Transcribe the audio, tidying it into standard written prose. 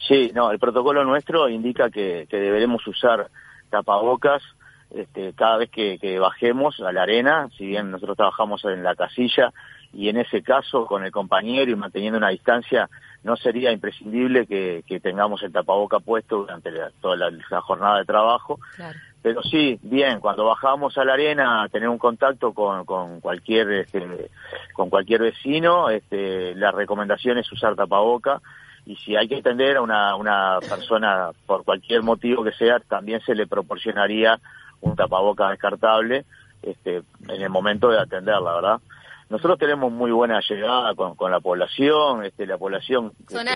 Sí, no, el protocolo nuestro indica que deberemos usar tapabocas cada vez que bajemos a la arena, si bien nosotros trabajamos en la casilla, y en ese caso con el compañero y manteniendo una distancia, no sería imprescindible que tengamos el tapaboca puesto durante toda la jornada de trabajo. Claro. Pero sí, bien, cuando bajamos a la arena a tener un contacto con cualquier vecino, la recomendación es usar tapaboca, y si hay que atender a una persona por cualquier motivo que sea, también se le proporcionaría un tapaboca descartable en el momento de atenderla, ¿verdad? Nosotros tenemos muy buena llegada con la población, la población